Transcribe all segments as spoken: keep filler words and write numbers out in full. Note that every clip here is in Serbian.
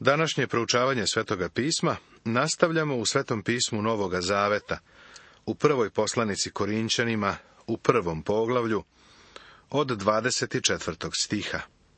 Današnje proučavanje Svetoga pisma nastavljamo u Svetom pismu Novoga Zaveta, u prvoj poslanici Korinćanima, u prvom poglavlju, od dvadeset četvrtog stiha.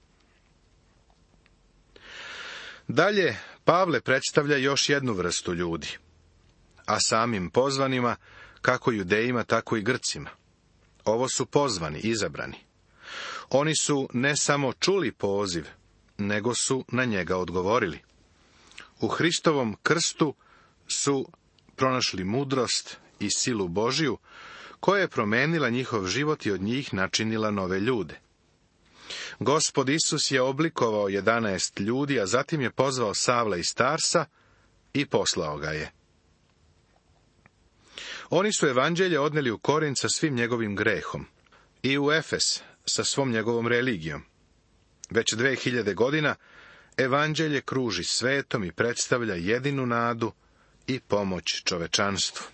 Dalje, Pavle predstavlja još jednu vrstu ljudi, a samim pozvanima, kako Judejima, tako i Grcima. Ovo su pozvani, izabrani. Oni su ne samo čuli poziv, nego su na njega odgovorili. U Hristovom krstu su pronašli mudrost i silu Božiju, koja je promenila njihov život i od njih načinila nove ljude. Gospod Isus je oblikovao jedanaest ljudi, a zatim je pozvao Savla iz Tarsa i poslao ga je. Oni su evanđelje odneli u Korint sa svim njegovim grehom i u Efes sa svom njegovom religijom. Već dve hiljade godina evanđelje kruži svetom i predstavlja jedinu nadu i pomoć čovečanstvu.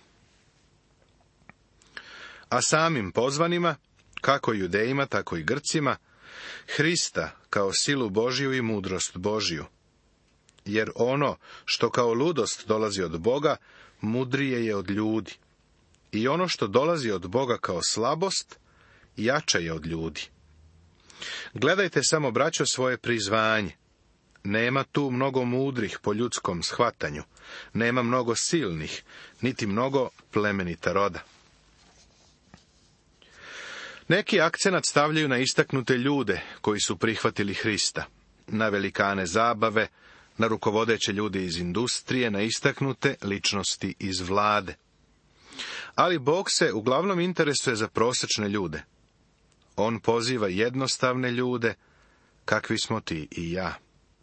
A samim pozvanima, kako Judejima, tako i Grcima, Hrista kao silu Božiju i mudrost Božiju. Jer ono što kao ludost dolazi od Boga, mudrije je od ljudi. I ono što dolazi od Boga kao slabost, jače je od ljudi. Gledajte samo, braćo, svoje prizvanje. Nema tu mnogo mudrih po ljudskom shvatanju, nema mnogo silnih, niti mnogo plemenita roda. Neki akcenat stavljaju na istaknute ljude koji su prihvatili Hrista, na velikane zabave, na rukovodeće ljude iz industrije, na istaknute ličnosti iz vlade. Ali Bog se uglavnom interesuje za prosječne ljude. On poziva jednostavne ljude, kakvi smo ti i ja.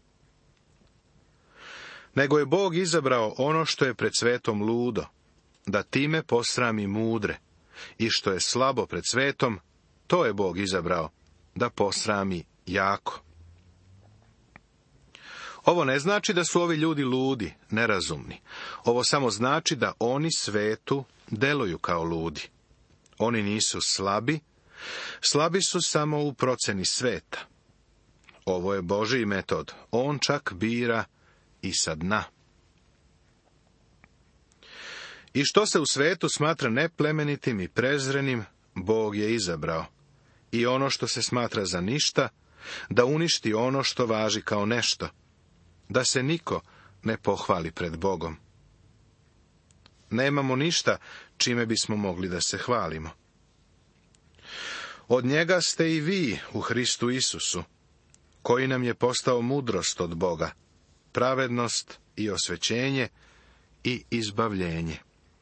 Nego je Bog izabrao ono što je pred svetom ludo, da time posrami mudre, i što je slabo pred svetom, to je Bog izabrao, da posrami jako. Ovo ne znači da su ovi ljudi ludi, nerazumni. Ovo samo znači da oni svetu deluju kao ludi. Oni nisu slabi, slabi su samo u proceni sveta. Ovo je Božji metod, on čak bira i sa dna. I što se u svetu smatra neplemenitim i prezrenim, Bog je izabrao. I ono što se smatra za ništa, da uništi ono što važi kao nešto, da se niko ne pohvali pred Bogom. Nemamo ništa čime bismo mogli da se hvalimo. Od njega ste i vi u Hristu Isusu, koji nam je postao mudrost od Boga, pravednost i osvećenje i izbavljenje.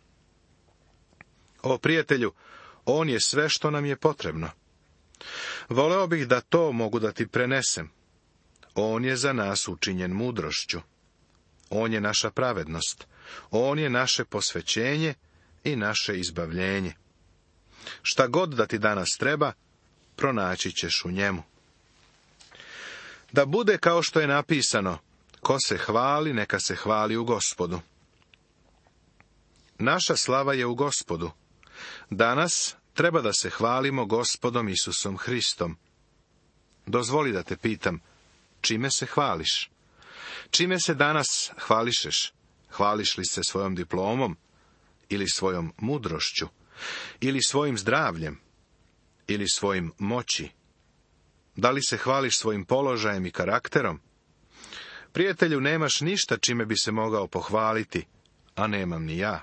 O prijatelju, on je sve što nam je potrebno. Voleo bih da to mogu da ti prenesem. On je za nas učinjen mudrošću. On je naša pravednost. On je naše posvećenje i naše izbavljenje. Šta god da ti danas treba, pronaći ćeš u njemu. Da bude kao što je napisano, ko se hvali, neka se hvali u Gospodu. Naša slava je u Gospodu. Danas treba da se hvalimo Gospodom Isusom Hristom. Dozvoli da te pitam, čime se hvališ? Čime se danas hvališeš? Hvališ li se svojom diplomom? Ili svojom mudrošću? Ili svojim zdravljem? Ili svojim moći? Da li se hvališ svojim položajem i karakterom? Prijatelju, nemaš ništa čime bi se mogao pohvaliti, a nemam ni ja.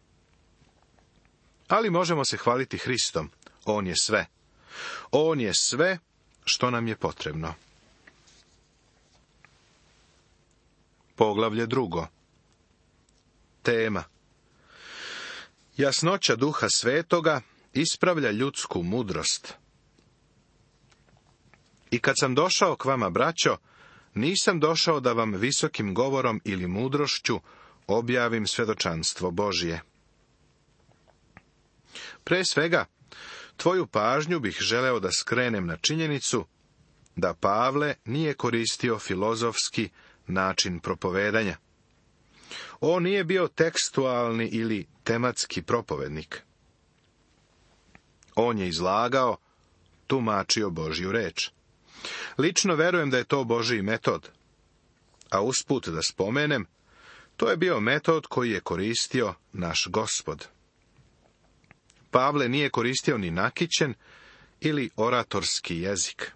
Ali možemo se hvaliti Hristom. On je sve. On je sve što nam je potrebno. Poglavlje drugo. Tema. Jasnoća Duha Svetoga ispravlja ljudsku mudrost. I kad sam došao k vama, braćo, nisam došao da vam visokim govorom ili mudrošću objavim svjedočanstvo Božije. Pre svega, tvoju pažnju bih želeo da skrenem na činjenicu da Pavle nije koristio filozofski način propovedanja. On nije bio tekstualni ili tematski propovednik. On je izlagao, tumačio Božju reč. Lično verujem da je to Božji metod. A usput da spomenem, to je bio metod koji je koristio naš Gospod. Pavle nije koristio ni nakićen ili oratorski jezik.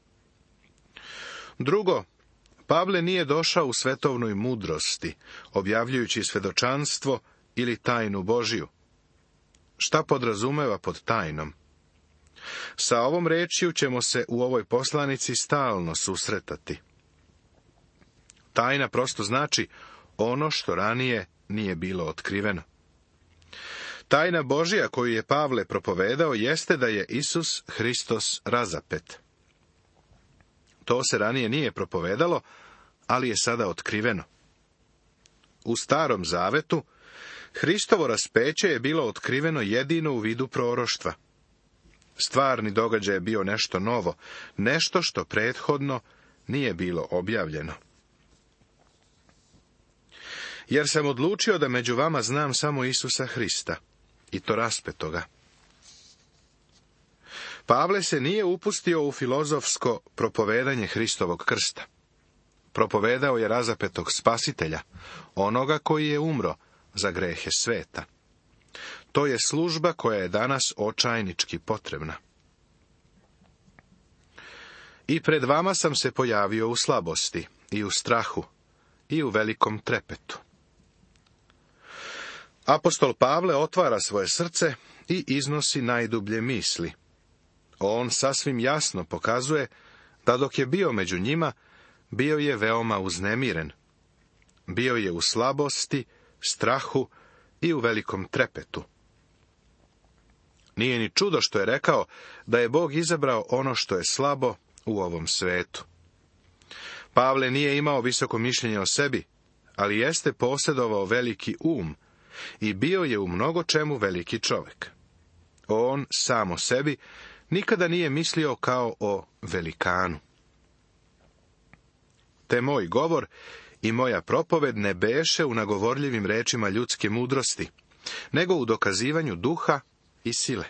Drugo, Pavle nije došao u svetovnoj mudrosti, objavljujući svedočanstvo ili tajnu Božiju. Šta podrazumeva pod tajnom? Sa ovom rečju ćemo se u ovoj poslanici stalno susretati. Tajna prosto znači ono što ranije nije bilo otkriveno. Tajna Božja koju je Pavle propovedao jeste da je Isus Hristos razapet. To se ranije nije propovedalo, ali je sada otkriveno. U Starom Zavetu Hristovo raspeće je bilo otkriveno jedino u vidu proroštva. Stvarni događaj je bio nešto novo, nešto što prethodno nije bilo objavljeno. Jer sam odlučio da među vama znam samo Isusa Hrista, i to raspetoga. Pavle se nije upustio u filozofsko propovedanje Hristovog krsta. Propovedao je razapetog spasitelja, onoga koji je umro za grehe sveta. To je služba koja je danas očajnički potrebna. I pred vama sam se pojavio u slabosti, i u strahu, i u velikom trepetu. Apostol Pavle otvara svoje srce i iznosi najdublje misli. On sasvim jasno pokazuje da dok je bio među njima, bio je veoma uznemiren. Bio je u slabosti, strahu i u velikom trepetu. Nije ni čudo što je rekao da je Bog izabrao ono što je slabo u ovom svetu. Pavle nije imao visoko mišljenje o sebi, ali jeste posjedovao veliki um i bio je u mnogo čemu veliki čovjek. On sam o sebi nikada nije mislio kao o velikanu. Te moj govor i moja propoved ne beše u nagovorljivim rečima ljudske mudrosti, nego u dokazivanju duha i sile.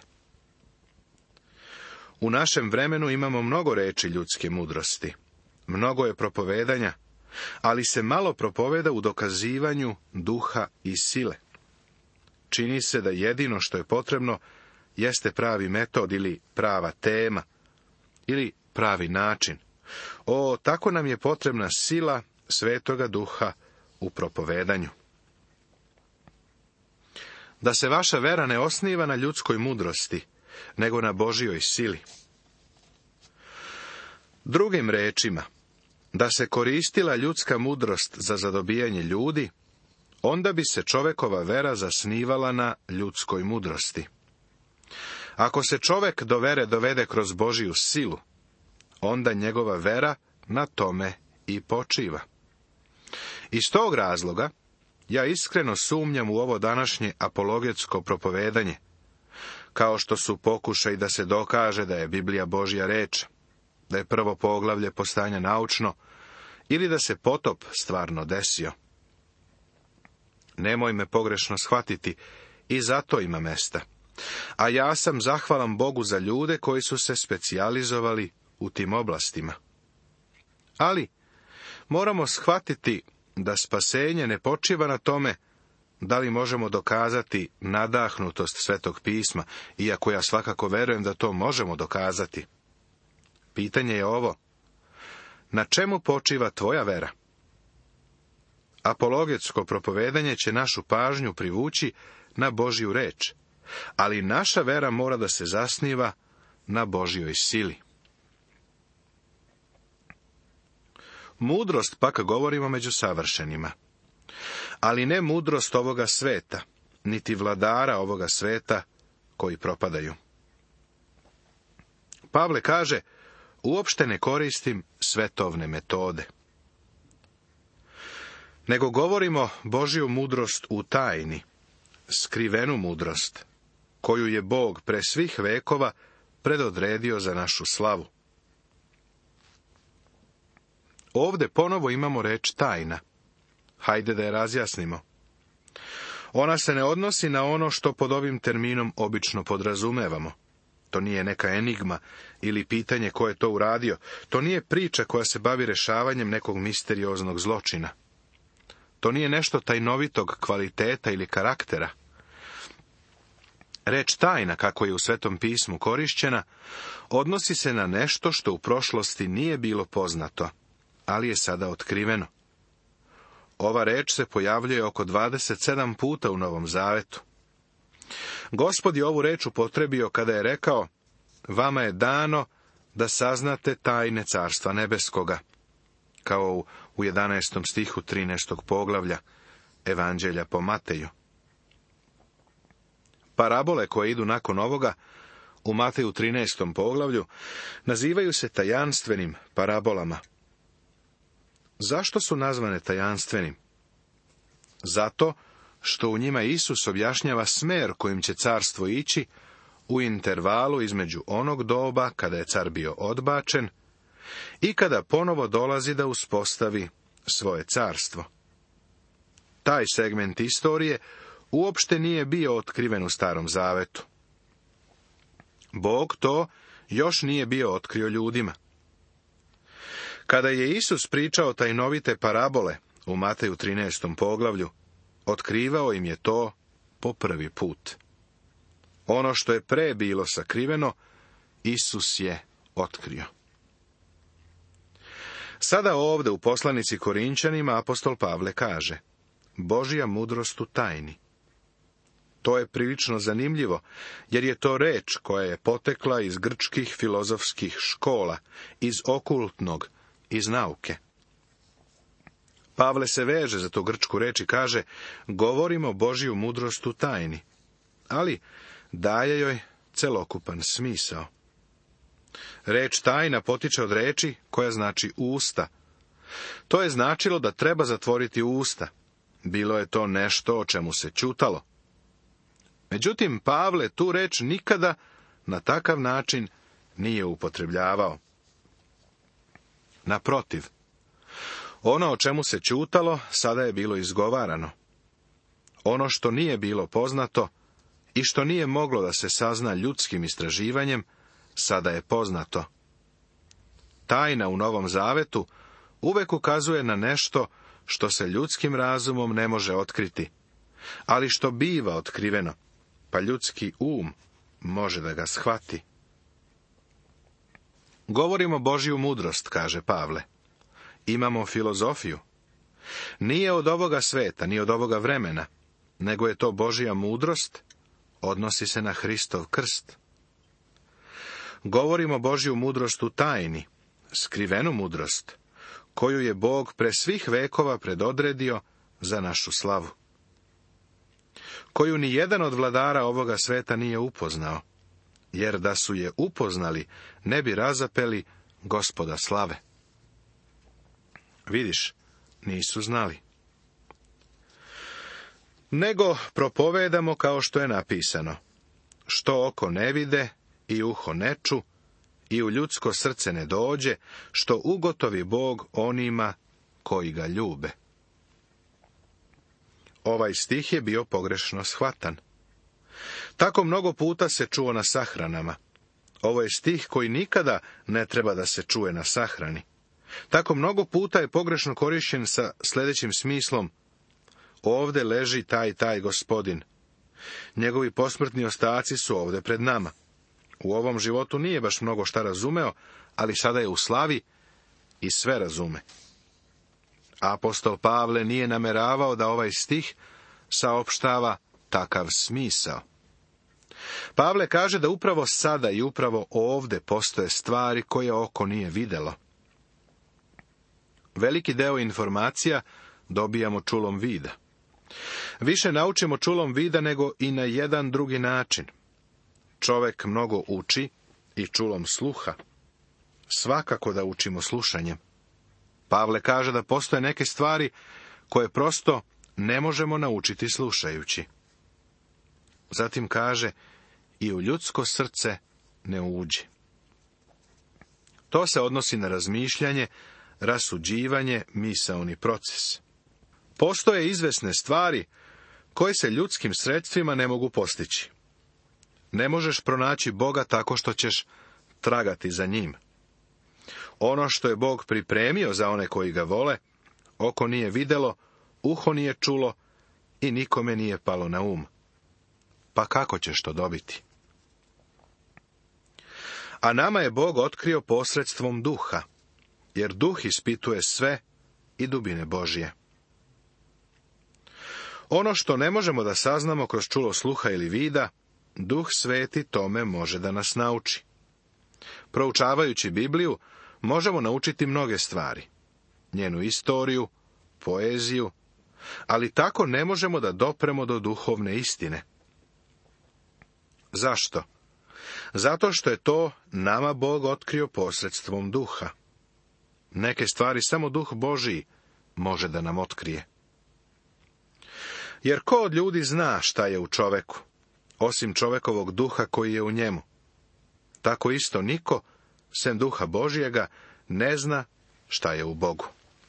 U našem vremenu imamo mnogo reči ljudske mudrosti. Mnogo je propovedanja, ali se malo propoveda u dokazivanju duha i sile. Čini se da jedino što je potrebno jeste pravi metod ili prava tema ili pravi način. O, tako nam je potrebna sila Svetoga Duha u propovedanju. Da se vaša vera ne osniva na ljudskoj mudrosti, nego na Božjoj sili. Drugim rečima, da se koristila ljudska mudrost za zadobijanje ljudi, onda bi se čovekova vera zasnivala na ljudskoj mudrosti. Ako se čovek do vere dovede kroz Božju silu, onda njegova vera na tome i počiva. Iz tog razloga, ja iskreno sumnjam u ovo današnje apologetsko propovedanje, kao što su pokušaj da se dokaže da je Biblija Božja reč, da je prvo poglavlje postanja naučno, ili da se potop stvarno desio. Nemoj me pogrešno shvatiti, i zato ima mesta. A ja sam zahvalan Bogu za ljude koji su se specijalizovali u tim oblastima. Ali, moramo shvatiti da spasenje ne počiva na tome da li možemo dokazati nadahnutost Svetog pisma, iako ja svakako verujem da to možemo dokazati. Pitanje je ovo: na čemu počiva tvoja vera? Apologetsko propovedanje će našu pažnju privući na Božju reč, ali naša vera mora da se zasniva na Božjoj sili. Mudrost pak govorimo među savršenima, ali ne mudrost ovoga sveta, niti vladara ovoga sveta koji propadaju. Pavle kaže, uopšte ne koristim svetovne metode, nego govorimo Božju mudrost u tajni, skrivenu mudrost, koju je Bog pre svih vekova predodredio za našu slavu. Ovde ponovo imamo reč tajna. Hajde da je razjasnimo. Ona se ne odnosi na ono što pod ovim terminom obično podrazumevamo. To nije neka enigma ili pitanje ko je to uradio. To nije priča koja se bavi rešavanjem nekog misterioznog zločina. To nije nešto tajnovitog kvaliteta ili karaktera. Reč tajna, kako je u Svetom pismu korišćena, odnosi se na nešto što u prošlosti nije bilo poznato, ali je sada otkriveno. Ova reč se pojavljuje oko dvadeset sedam puta u Novom Zavetu. Gospod je ovu reč upotrebio kada je rekao: vama je dano da saznate tajne Carstva nebeskoga, kao u jedanaestom stihu trinaestog poglavlja Evanđelja po Mateju. Parabole koje idu nakon ovoga, u Mateju trinaestom poglavlju, nazivaju se tajanstvenim parabolama. Zašto su nazvane tajanstvenim? Zato što u njima Isus objašnjava smer kojim će carstvo ići u intervalu između onog doba kada je car bio odbačen i kada ponovo dolazi da uspostavi svoje carstvo. Taj segment istorije uopšte nije bio otkriven u Starom Zavetu. Bog to još nije bio otkrio ljudima. Kada je Isus pričao tajnovite parabole u Mateju trinaestom poglavlju, otkrivao im je to po prvi put. Ono što je pre bilo sakriveno, Isus je otkrio. Sada ovde u poslanici Korinćanima apostol Pavle kaže: Božja mudrost u tajni. To je prilično zanimljivo, jer je to reč koja je potekla iz grčkih filozofskih škola, iz okultnog, iz nauke. Pavle se veže za tu grčku reč i kaže: govorimo Božju mudrost u tajni, ali daje joj celokupan smisao. Reč tajna potiče od reči koja znači usta. To je značilo da treba zatvoriti usta. Bilo je to nešto o čemu se ćutalo. Međutim, Pavle tu reč nikada na takav način nije upotrebljavao. Naprotiv, ono o čemu se ćutalo sada je bilo izgovarano. Ono što nije bilo poznato i što nije moglo da se sazna ljudskim istraživanjem, sada je poznato. Tajna u Novom Zavetu uvek ukazuje na nešto što se ljudskim razumom ne može otkriti, ali što biva otkriveno, pa ljudski um može da ga shvati. Govorimo Božju mudrost, kaže Pavle. Imamo filozofiju. Nije od ovoga sveta, ni od ovoga vremena, nego je to Božja mudrost, odnosi se na Hristov krst. Govorimo Božju mudrost u tajni, skrivenu mudrost, koju je Bog pre svih vekova predodredio za našu slavu. Koju ni jedan od vladara ovoga sveta nije upoznao, jer da su je upoznali, ne bi razapeli Gospoda slave. Vidiš, nisu znali. Nego propovedamo kao što je napisano: što oko ne vide i uho ne ču i u ljudsko srce ne dođe, što ugotovi Bog onima koji ga ljube. Ovaj stih je bio pogrešno shvatan. Tako mnogo puta se čuo na sahranama. Ovo je stih koji nikada ne treba da se čuje na sahrani. Tako mnogo puta je pogrešno korišćen sa sljedećim smislom: ovde leži taj taj gospodin. Njegovi posmrtni ostaci su ovde pred nama. U ovom životu nije baš mnogo šta razumeo, ali sada je u slavi i sve razume. Apostol Pavle nije nameravao da ovaj stih saopštava takav smisao. Pavle kaže da upravo sada i upravo ovde postoje stvari koje oko nije videlo. Veliki deo informacija dobijamo čulom vida. Više naučimo čulom vida nego i na jedan drugi način. Čovek mnogo uči i čulom sluha. Svakako da učimo slušanjem. Pavle kaže da postoje neke stvari koje prosto ne možemo naučiti slušajući. Zatim kaže: i u ljudsko srce ne uđi. To se odnosi na razmišljanje, rasuđivanje, misaoni proces. Postoje izvesne stvari koje se ljudskim sredstvima ne mogu postići. Ne možeš pronaći Boga tako što ćeš tragati za njim. Ono što je Bog pripremio za one koji ga vole, oko nije videlo, uho nije čulo i nikome nije palo na um. Pa kako ćeš to dobiti? A nama je Bog otkrio posredstvom duha, jer duh ispituje sve i dubine Božje. Ono što ne možemo da saznamo kroz čulo sluha ili vida, Duh Sveti tome može da nas nauči. Proučavajući Bibliju, možemo naučiti mnoge stvari, njenu istoriju, poeziju, ali tako ne možemo da dopremo do duhovne istine. Zašto? Zato što je to nama Bog otkrio posredstvom duha. Neke stvari samo Duh Božiji može da nam otkrije. Jer ko od ljudi zna šta je u čoveku, osim čovekovog duha koji je u njemu? Tako isto niko, sem Duha Božijega, ne zna šta je u Bogu.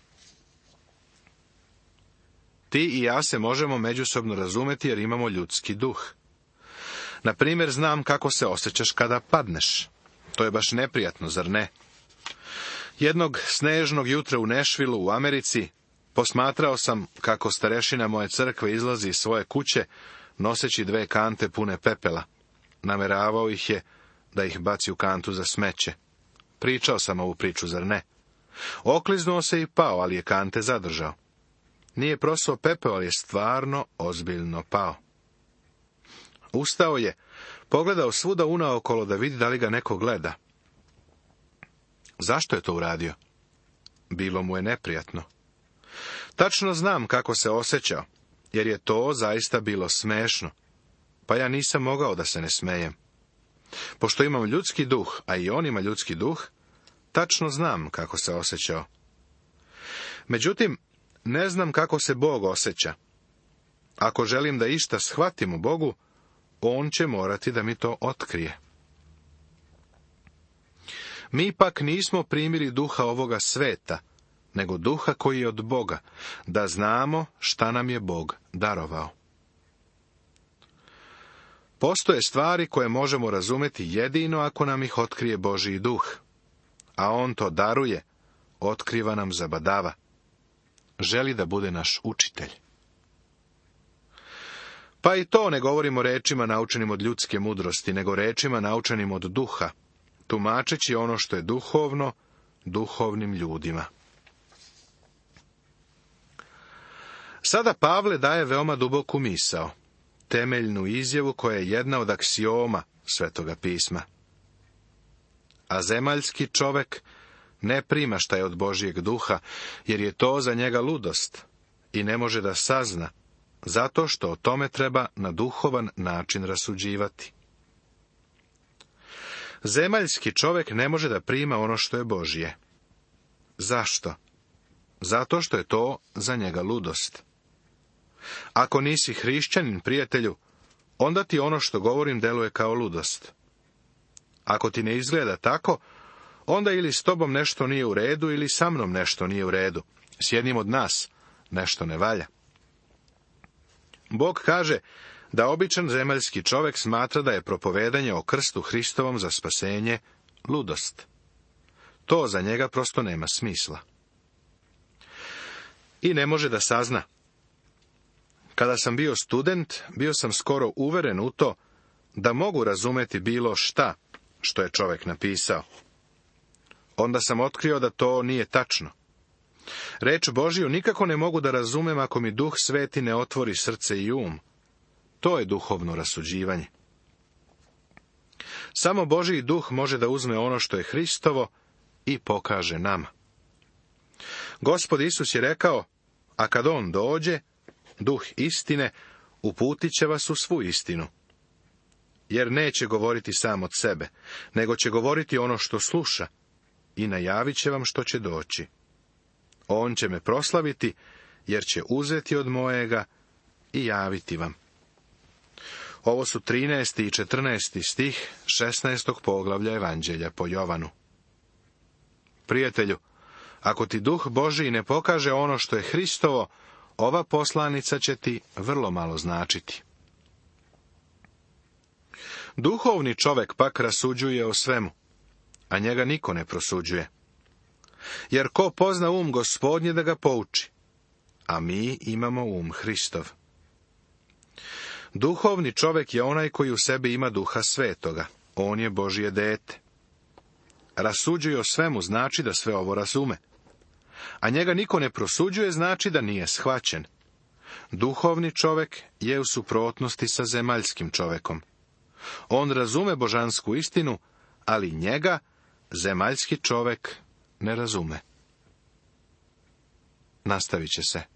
Ti i ja se možemo međusobno razumeti jer imamo ljudski duh. Na primjer, znam kako se osjećaš kada padneš. To je baš neprijatno, zar ne? Jednog snežnog jutra u Nešvilu u Americi posmatrao sam kako starešina moje crkve izlazi iz svoje kuće, noseći dve kante pune pepela. Nameravao ih je da ih baci u kantu za smeće. Pričao sam ovu priču, zar ne? Okliznuo se i pao, ali je kante zadržao. Nije prosuo pepeo, ali je stvarno ozbiljno pao. Ustao je, pogledao svuda unaokolo da vidi da li ga neko gleda. Zašto je to uradio? Bilo mu je neprijatno. Tačno znam kako se osjećao, jer je to zaista bilo smešno, pa ja nisam mogao da se ne smejem. Pošto imam ljudski duh, a i on ima ljudski duh, tačno znam kako se osjećao. Međutim, ne znam kako se Bog osjeća. Ako želim da išta shvatim u Bogu, on će morati da mi to otkrije. Mi pak nismo primili duha ovoga sveta, nego duha koji je od Boga, da znamo šta nam je Bog darovao. Postoje stvari koje možemo razumeti jedino ako nam ih otkrije Božji duh, a on to daruje, otkriva nam zabadava. Želi da bude naš učitelj. Pa i to ne govorimo rečima naučenim od ljudske mudrosti, nego rečima naučenim od duha, tumačeći ono što je duhovno, duhovnim ljudima. Sada Pavle daje veoma duboku misao, temeljnu izjavu koja je jedna od aksioma Svetoga pisma. A zemaljski čovek ne prima šta je od Božjeg duha, jer je to za njega ludost i ne može da sazna, zato što o tome treba na duhovan način rasuđivati. Zemaljski čovek ne može da prima ono što je Božje. Zašto? Zato što je to za njega ludost. Ako nisi hrišćanin, prijatelju, onda ti ono što govorim deluje kao ludost. Ako ti ne izgleda tako, onda ili s tobom nešto nije u redu, ili sa mnom nešto nije u redu. S jednim od nas nešto ne valja. Bog kaže da običan zemaljski čovek smatra da je propovedanje o krstu Hristovom za spasenje ludost. To za njega prosto nema smisla. I ne može da sazna. Kada sam bio student, bio sam skoro uveren u to da mogu razumeti bilo šta što je čovek napisao. Onda sam otkrio da to nije tačno. Reč Božju nikako ne mogu da razumem ako mi Duh Sveti ne otvori srce i um. To je duhovno rasuđivanje. Samo Božji duh može da uzme ono što je Hristovo i pokaže nama. Gospod Isus je rekao, a kad on dođe, Duh istine, uputit će vas u svu istinu. Jer neće govoriti sam od sebe, nego će govoriti ono što sluša i najavit će vam što će doći. On će me proslaviti, jer će uzeti od mojega i javiti vam. Ovo su trinaesti i četrnaesti stih šesnaestog poglavlja Evanđelja po Jovanu. Prijatelju, ako ti Duh Božji ne pokaže ono što je Hristovo, ova poslanica će ti vrlo malo značiti. Duhovni čovek pak rasuđuje o svemu, a njega niko ne prosuđuje. Jer ko pozna um Gospodnje da ga pouči, a mi imamo um Hristov. Duhovni čovek je onaj koji u sebi ima Duha Svetoga, on je Božje dete. Rasuđuje o svemu znači da sve ovo razume, a njega niko ne prosuđuje znači da nije shvaćen. Duhovni čovek je u suprotnosti sa zemaljskim čovekom. On razume božansku istinu, ali njega zemaljski čovek ne razume. Nastavit će se.